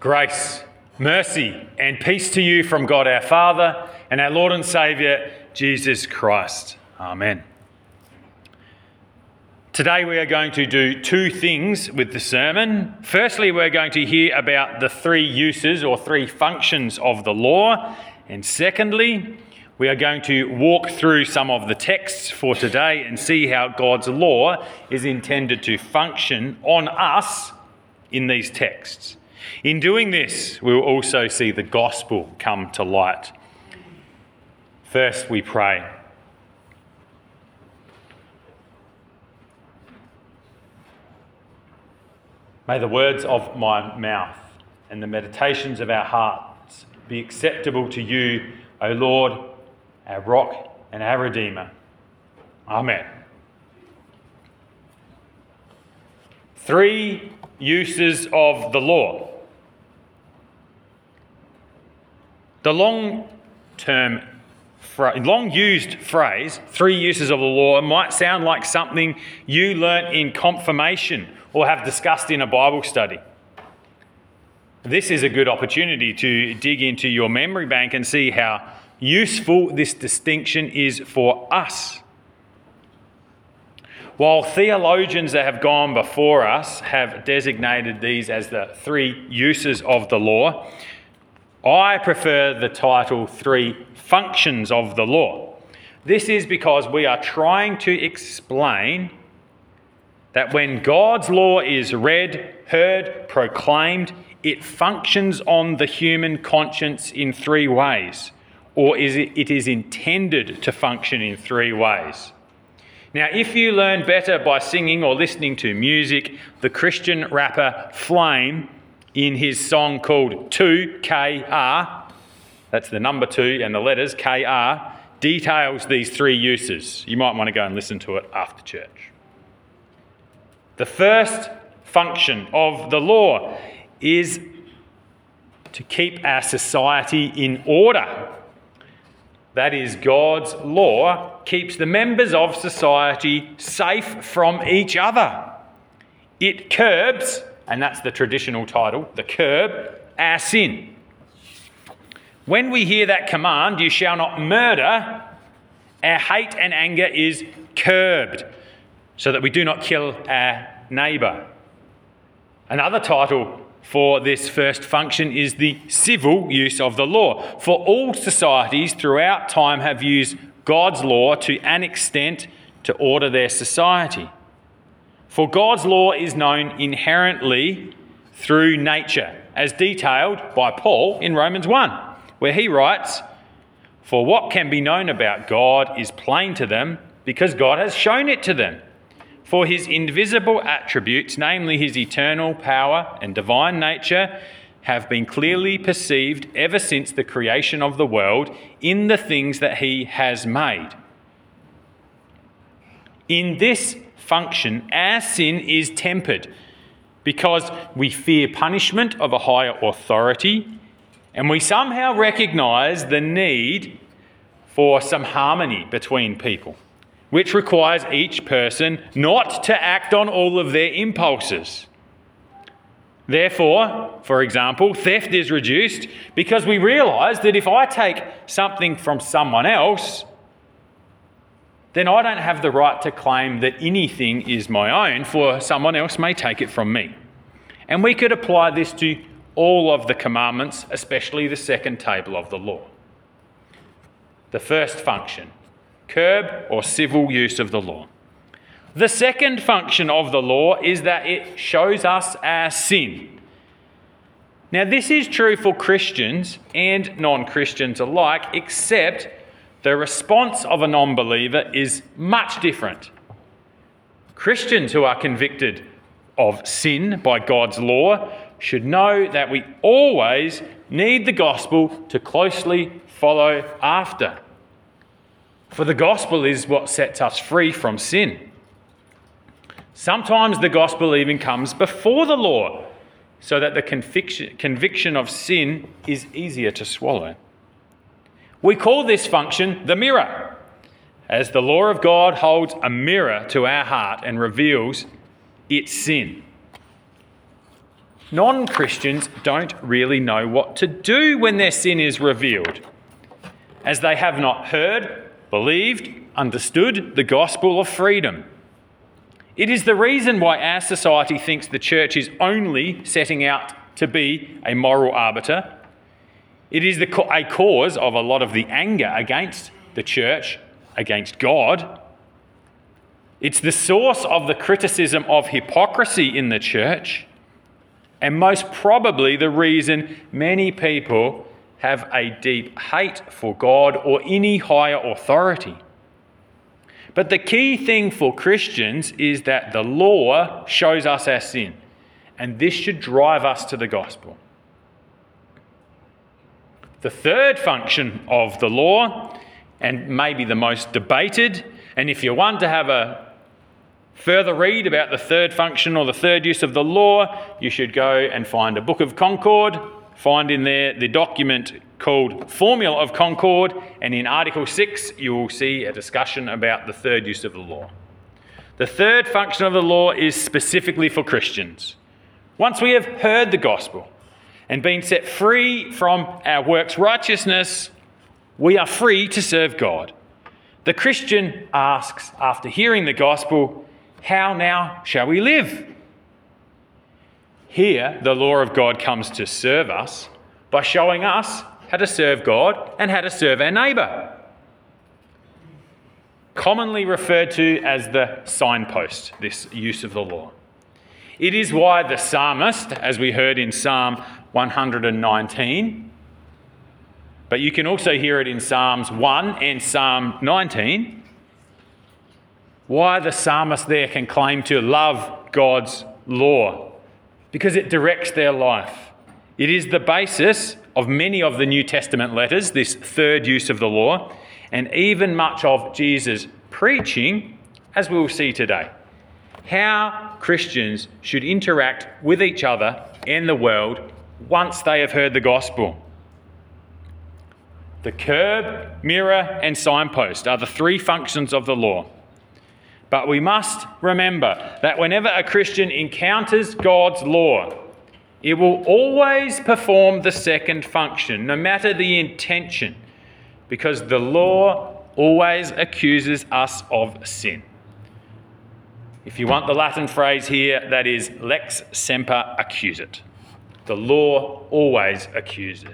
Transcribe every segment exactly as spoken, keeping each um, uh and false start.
Grace, mercy, and peace to you from God our Father and our Lord and Saviour, Jesus Christ. Amen. Today we are going to do two things with the sermon. Firstly, we're going to hear about the three uses or three functions of the law. And secondly, we are going to walk through some of the texts for today and see how God's law is intended to function on us in these texts. In doing this, we will also see the gospel come to light. First, we pray. May the words of my mouth and the meditations of our hearts be acceptable to you, O Lord, our rock and our Redeemer. Amen. Three uses of the law. The long-term, long-used phrase, three uses of the law, might sound like something you learnt in confirmation or have discussed in a Bible study. This is a good opportunity to dig into your memory bank and see how useful this distinction is for us. While theologians that have gone before us have designated these as the three uses of the law, I prefer the title three functions of the law. This is because we are trying to explain that when God's law is read, heard, proclaimed, it functions on the human conscience in three ways, or is it, it is intended to function in three ways. Now, if you learn better by singing or listening to music, the Christian rapper Flame, in his song called two K R, that's the number two and the letters K R, details these three uses. You might want to go and listen to it after church. The first function of the law is to keep our society in order. That is, God's law keeps the members of society safe from each other. It curbs, and that's the traditional title, the curb, our sin. When we hear that command, you shall not murder, our hate and anger is curbed so that we do not kill our neighbour. Another title for this first function is the civil use of the law. For all societies throughout time have used God's law to an extent to order their society. For God's law is known inherently through nature, as detailed by Paul in Romans one, where he writes, "For what can be known about God is plain to them, because God has shown it to them. For his invisible attributes, namely his eternal power and divine nature, have been clearly perceived ever since the creation of the world in the things that he has made." In this function, our sin is tempered because we fear punishment of a higher authority, and we somehow recognise the need for some harmony between people, which requires each person not to act on all of their impulses. Therefore, for example, theft is reduced because we realise that if I take something from someone else, then I don't have the right to claim that anything is my own, for someone else may take it from me. And we could apply this to all of the commandments, especially the second table of the law. The first function, curb or civil use of the law. The second function of the law is that it shows us our sin. Now, this is true for Christians and non-Christians alike, except the response of a non-believer is much different. Christians who are convicted of sin by God's law should know that we always need the gospel to closely follow after. For the gospel is what sets us free from sin. Sometimes the gospel even comes before the law, so that the conviction, conviction of sin is easier to swallow. We call this function the mirror, as the law of God holds a mirror to our heart and reveals its sin. non-Christians don't really know what to do when their sin is revealed, as they have not heard, believed, understood the gospel of freedom. It is the reason why our society thinks the church is only setting out to be a moral arbiter. It is the, a cause of a lot of the anger against the church, against God. It's the source of the criticism of hypocrisy in the church, and most probably the reason many people have a deep hate for God or any higher authority. But the key thing for Christians is that the law shows us our sin, and this should drive us to the gospel. The third function of the law, and maybe the most debated, and if you want to have a further read about the third function or the third use of the law, you should go and find a Book of Concord, find in there the document called Formula of Concord, and in Article six you will see a discussion about the third use of the law. The third function of the law is specifically for Christians. Once we have heard the gospel and been set free from our works righteousness, we are free to serve God. The Christian asks, after hearing the gospel, how now shall we live? Here, the law of God comes to serve us by showing us how to serve God and how to serve our neighbour. Commonly referred to as the signpost, this use of the law. It is why the psalmist, as we heard in Psalm one hundred nineteen, but you can also hear it in Psalms one and Psalm nineteen, why the psalmist there can claim to love God's law, because it directs their life. It is the basis of many of the New Testament letters, this third use of the law, and even much of Jesus' preaching, as we will see today. How Christians should interact with each other and the world once they have heard the gospel. The curb, mirror, and signpost are the three functions of the law. But we must remember that whenever a Christian encounters God's law, it will always perform the second function, no matter the intention, because the law always accuses us of sin. If you want the Latin phrase here, that is lex semper accusat. The law always accuses.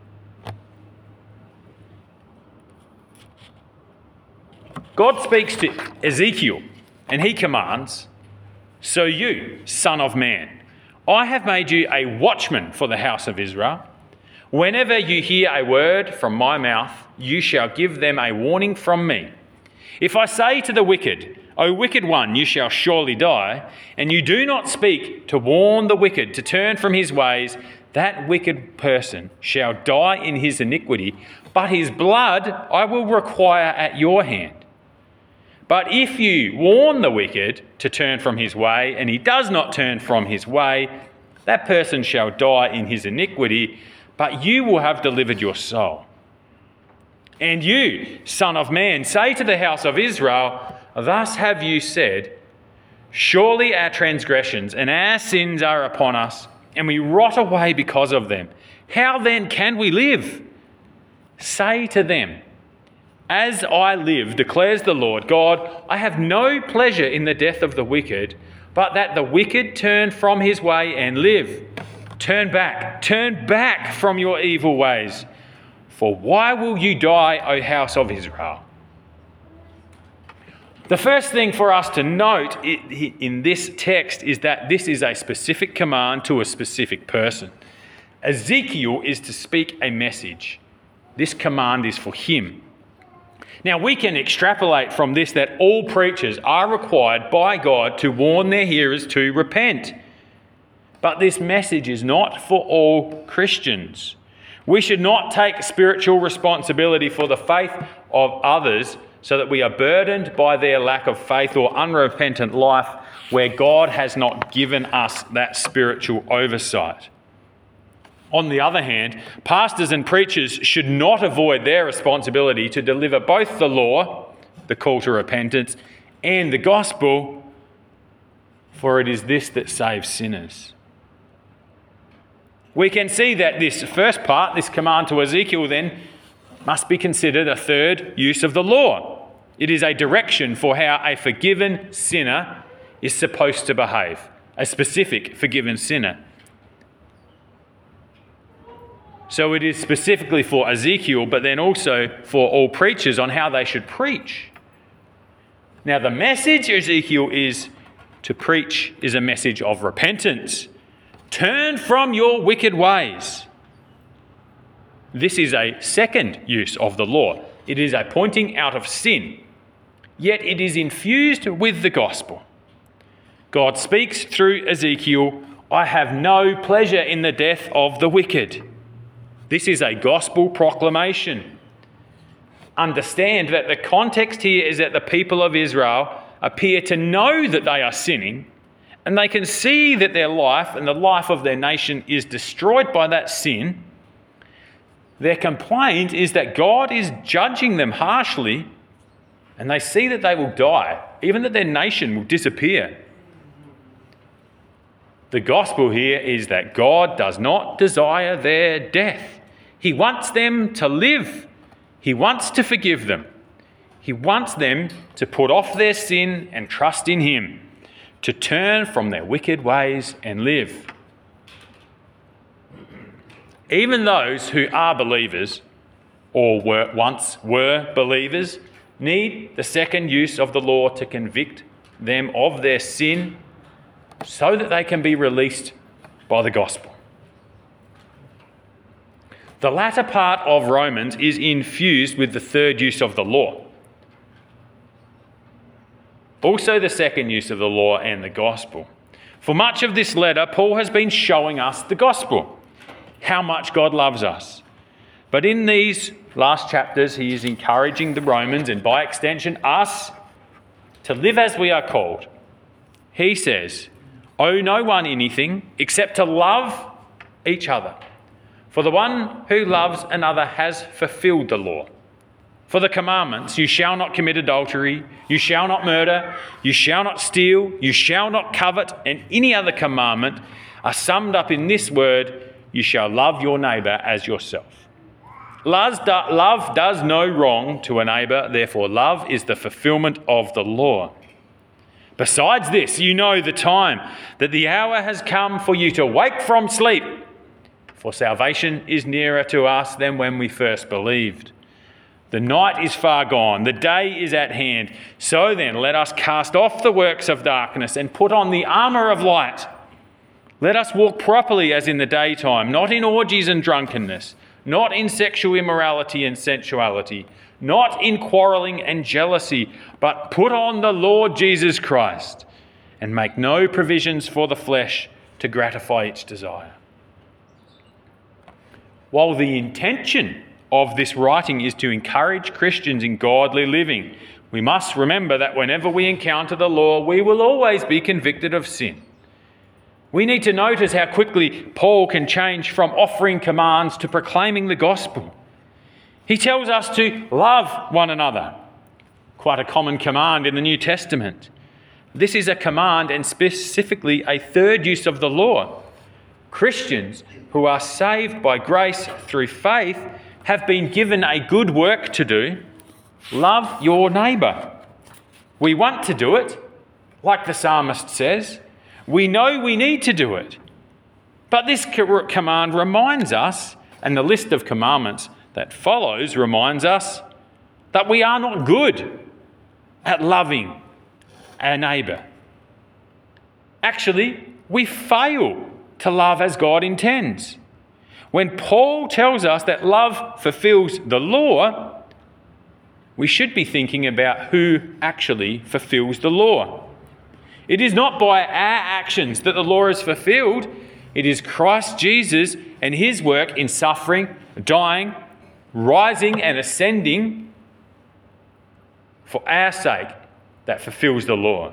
God speaks to Ezekiel and he commands, "So you, son of man, I have made you a watchman for the house of Israel. Whenever you hear a word from my mouth, you shall give them a warning from me. If I say to the wicked, O wicked one, you shall surely die, and you do not speak to warn the wicked to turn from his ways, that wicked person shall die in his iniquity, but his blood I will require at your hand. But if you warn the wicked to turn from his way, and he does not turn from his way, that person shall die in his iniquity, but you will have delivered your soul. And you, son of man, say to the house of Israel, thus have you said, surely our transgressions and our sins are upon us, and we rot away because of them. How then can we live? Say to them, as I live, declares the Lord God, I have no pleasure in the death of the wicked, but that the wicked turn from his way and live. Turn back, turn back from your evil ways. For why will you die, O house of Israel? The first thing for us to note in this text is that this is a specific command to a specific person. Ezekiel is to speak a message. This command is for him. Now, we can extrapolate from this that all preachers are required by God to warn their hearers to repent. But this message is not for all Christians. We should not take spiritual responsibility for the faith of others so that we are burdened by their lack of faith or unrepentant life where God has not given us that spiritual oversight. On the other hand, pastors and preachers should not avoid their responsibility to deliver both the law, the call to repentance, and the gospel, for it is this that saves sinners. We can see that this first part, this command to Ezekiel then, must be considered a third use of the law. It is a direction for how a forgiven sinner is supposed to behave, a specific forgiven sinner. So it is specifically for Ezekiel, but then also for all preachers on how they should preach. Now, the message Ezekiel is to preach is a message of repentance. Turn from your wicked ways. This is a second use of the law. It is a pointing out of sin, yet it is infused with the gospel. God speaks through Ezekiel, I have no pleasure in the death of the wicked. This is a gospel proclamation. Understand that the context here is that the people of Israel appear to know that they are sinning, and they can see that their life and the life of their nation is destroyed by that sin. Their complaint is that God is judging them harshly, and they see that they will die, even that their nation will disappear. The gospel here is that God does not desire their death. He wants them to live. He wants to forgive them. He wants them to put off their sin and trust in Him, to turn from their wicked ways and live. Even those who are believers, or were once were believers, need the second use of the law to convict them of their sin so that they can be released by the gospel. The latter part of Romans is infused with the third use of the law. Also the second use of the law and the gospel. For much of this letter, Paul has been showing us the gospel, how much God loves us. But in these last chapters, he is encouraging the Romans, and by extension us, to live as we are called. He says, owe no one anything except to love each other. For the one who loves another has fulfilled the law. For the commandments, you shall not commit adultery, you shall not murder, you shall not steal, you shall not covet, and any other commandment are summed up in this word, you shall love your neighbour as yourself. Love does no wrong to a neighbour, therefore love is the fulfilment of the law. Besides this, you know the time, that the hour has come for you to wake from sleep, for salvation is nearer to us than when we first believed. The night is far gone, the day is at hand. So then, let us cast off the works of darkness and put on the armour of light. Let us walk properly as in the daytime, not in orgies and drunkenness, not in sexual immorality and sensuality, not in quarrelling and jealousy, but put on the Lord Jesus Christ and make no provisions for the flesh to gratify its desire. While the intention of this writing is to encourage Christians in godly living, we must remember that whenever we encounter the law, we will always be convicted of sin. We need to notice how quickly Paul can change from offering commands to proclaiming the gospel. He tells us to love one another, quite a common command in the New Testament. This is a command and specifically a third use of the law. Christians who are saved by grace through faith have been given a good work to do. Love your neighbour. We want to do it, like the psalmist says. We know we need to do it. But this command reminds us, and the list of commandments that follows reminds us, that we are not good at loving our neighbour. Actually, we fail to love as God intends. When Paul tells us that love fulfills the law, we should be thinking about who actually fulfills the law. It is not by our actions that the law is fulfilled. It is Christ Jesus and his work in suffering, dying, rising and ascending for our sake that fulfills the law.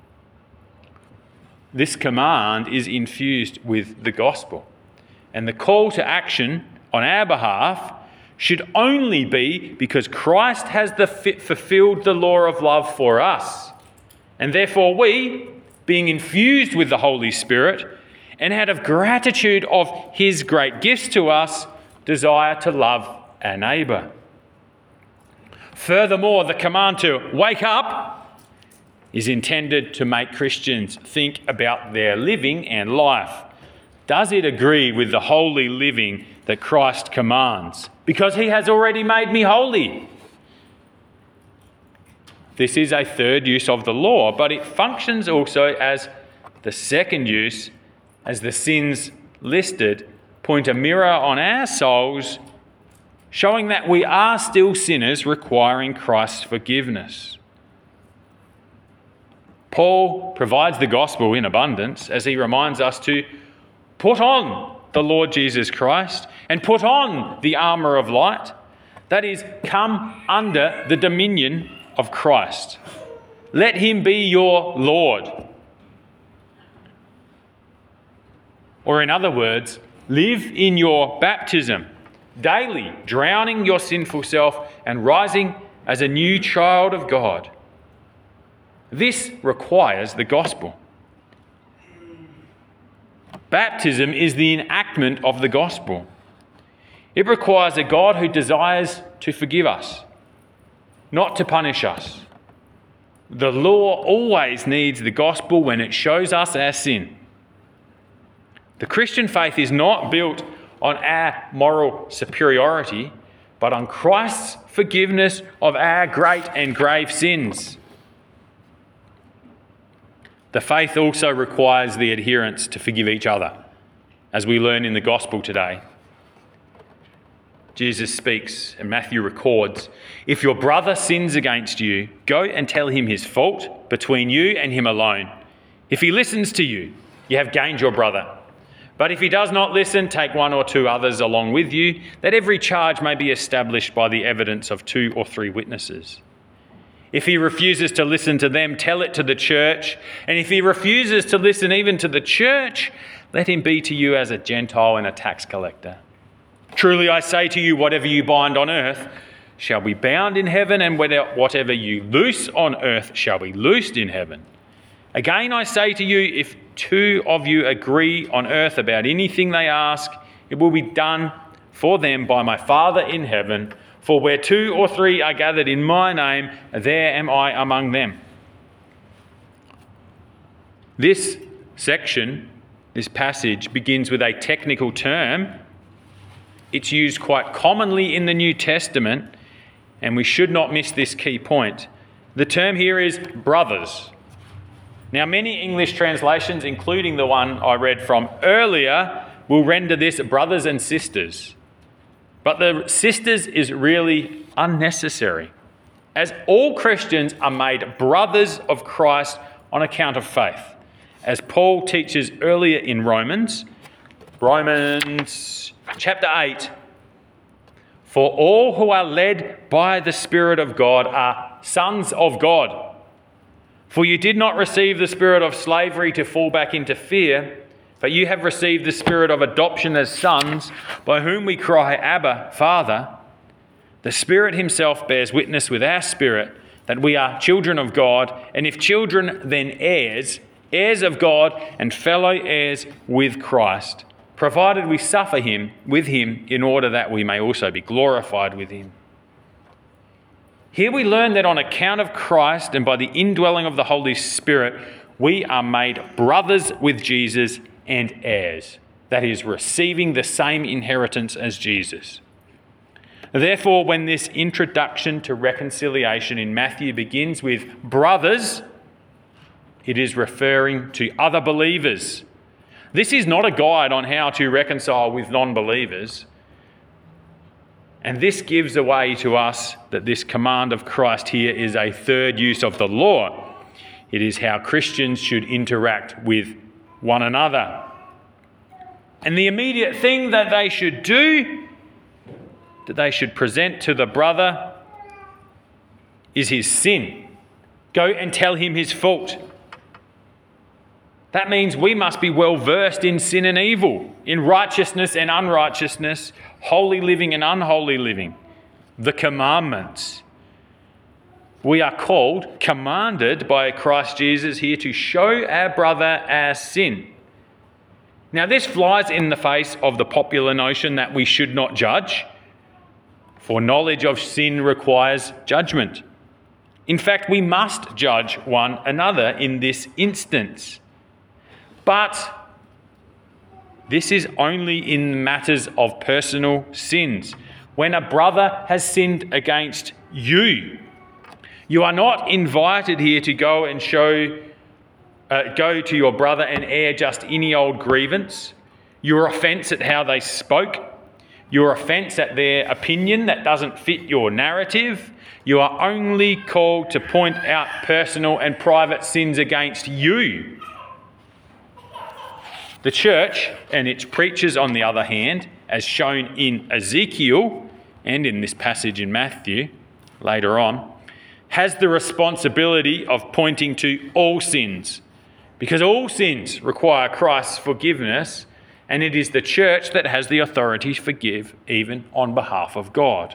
This command is infused with the gospel. And the call to action on our behalf should only be because Christ has the fit fulfilled the law of love for us. And therefore we, being infused with the Holy Spirit and out of gratitude of his great gifts to us, desire to love our neighbour. Furthermore, the command to wake up is intended to make Christians think about their living and life. Does it agree with the holy living that Christ commands? Because he has already made me holy. This is a third use of the law, but it functions also as the second use, as the sins listed point a mirror on our souls, showing that we are still sinners requiring Christ's forgiveness. Paul provides the gospel in abundance as he reminds us to put on the Lord Jesus Christ and put on the armour of light, that is, come under the dominion of Christ. Let him be your Lord. Or in other words, live in your baptism, daily drowning your sinful self and rising as a new child of God. This requires the gospel. Baptism is the enactment of the gospel. It requires a God who desires to forgive us, not to punish us. The law always needs the gospel when it shows us our sin. The Christian faith is not built on our moral superiority, but on Christ's forgiveness of our great and grave sins. The faith also requires the adherents to forgive each other, as we learn in the gospel today. Jesus speaks and Matthew records, "If your brother sins against you, go and tell him his fault between you and him alone. If he listens to you, you have gained your brother. But if he does not listen, take one or two others along with you, that every charge may be established by the evidence of two or three witnesses. If he refuses to listen to them, tell it to the church. And if he refuses to listen even to the church, let him be to you as a Gentile and a tax collector. Truly I say to you, whatever you bind on earth shall be bound in heaven, and whatever you loose on earth shall be loosed in heaven. Again I say to you, if two of you agree on earth about anything they ask, it will be done for them by my Father in heaven. For where two or three are gathered in my name, there am I among them." This section, this passage, begins with a technical term. It's used quite commonly in the New Testament, and we should not miss this key point. The term here is brothers. Now, many English translations, including the one I read from earlier, will render this brothers and sisters. But the sisters is really unnecessary, as all Christians are made brothers of Christ on account of faith, as Paul teaches earlier in Romans, Romans chapter eight. "For all who are led by the Spirit of God are sons of God. For you did not receive the spirit of slavery to fall back into fear, but you have received the spirit of adoption as sons, by whom we cry, Abba, Father. The Spirit himself bears witness with our spirit that we are children of God, and if children, then heirs, heirs of God and fellow heirs with Christ, provided we suffer him with him in order that we may also be glorified with him." Here we learn that on account of Christ and by the indwelling of the Holy Spirit, we are made brothers with Jesus and heirs, that is, receiving the same inheritance as Jesus. Therefore, when this introduction to reconciliation in Matthew begins with brothers, it is referring to other believers. This is not a guide on how to reconcile with non-believers. And this gives away to us that this command of Christ here is a third use of the law. It is how Christians should interact with one another. And the immediate thing that they should do, that they should present to the brother, is his sin. Go and tell him his fault. That means we must be well versed in sin and evil, in righteousness and unrighteousness, holy living and unholy living, the commandments. We are called, commanded by Christ Jesus here to show our brother our sin. Now, this flies in the face of the popular notion that we should not judge, for knowledge of sin requires judgment. In fact, we must judge one another in this instance. But this is only in matters of personal sins. When a brother has sinned against you, you are not invited here to go and show, uh, go to your brother and air just any old grievance, your offence at how they spoke, your offence at their opinion that doesn't fit your narrative. You are only called to point out personal and private sins against you. The church and its preachers, on the other hand, as shown in Ezekiel and in this passage in Matthew later on, has the responsibility of pointing to all sins, because all sins require Christ's forgiveness, and it is the church that has the authority to forgive even on behalf of God.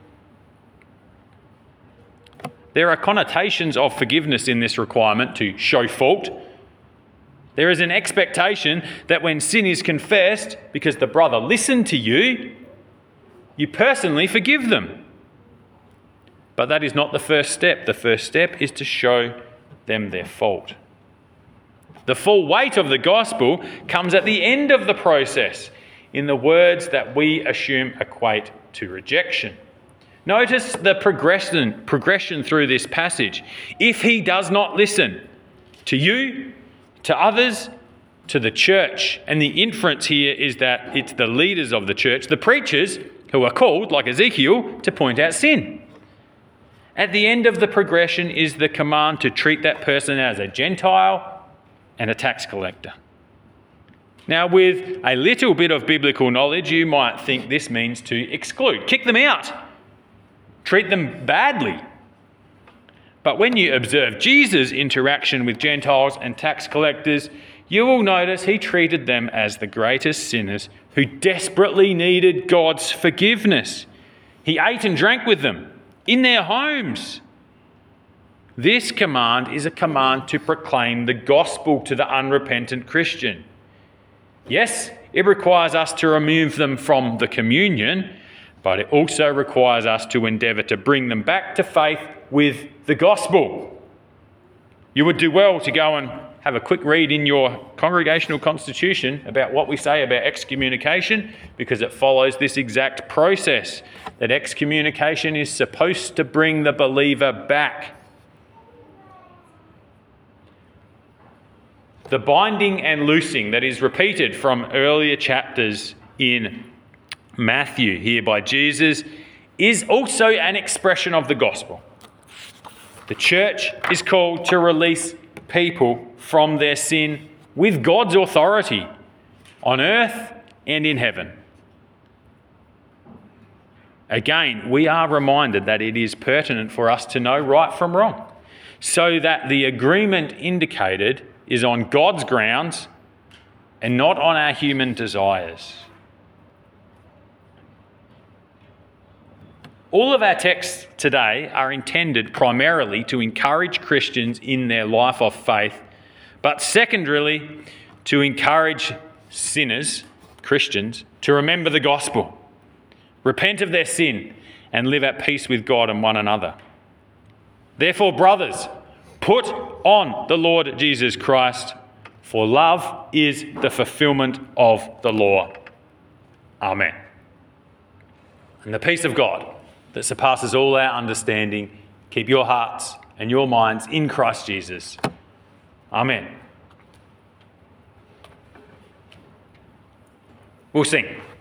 There are connotations of forgiveness in this requirement to show fault. There is an expectation that when sin is confessed, because the brother listened to you, you personally forgive them. But that is not the first step. The first step is to show them their fault. The full weight of the gospel comes at the end of the process in the words that we assume equate to rejection. Notice the progression, progression through this passage. If he does not listen to you, to others, to the church, and the inference here is that it's the leaders of the church, the preachers, who are called, like Ezekiel, to point out sin. At the end of the progression is the command to treat that person as a Gentile and a tax collector. Now, with a little bit of biblical knowledge, you might think this means to exclude, kick them out, treat them badly. But when you observe Jesus' interaction with Gentiles and tax collectors, you will notice he treated them as the greatest sinners who desperately needed God's forgiveness. He ate and drank with them in their homes. This command is a command to proclaim the gospel to the unrepentant Christian. Yes, it requires us to remove them from the communion, but it also requires us to endeavour to bring them back to faith with the gospel. You would do well to go and have a quick read in your congregational constitution about what we say about excommunication, because it follows this exact process, that excommunication is supposed to bring the believer back. The binding and loosing that is repeated from earlier chapters in Matthew here by Jesus is also an expression of the gospel. The church is called to release people from their sin with God's authority on earth and in heaven. Again, we are reminded that it is pertinent for us to know right from wrong, so that the agreement indicated is on God's grounds and not on our human desires. All of our texts today are intended primarily to encourage Christians in their life of faith, but secondarily to encourage sinners, Christians, to remember the gospel, repent of their sin, and live at peace with God and one another. Therefore, brothers, put on the Lord Jesus Christ, for love is the fulfilment of the law. Amen. And the peace of God that surpasses all our understanding, keep your hearts and your minds in Christ Jesus. Amen. We'll sing.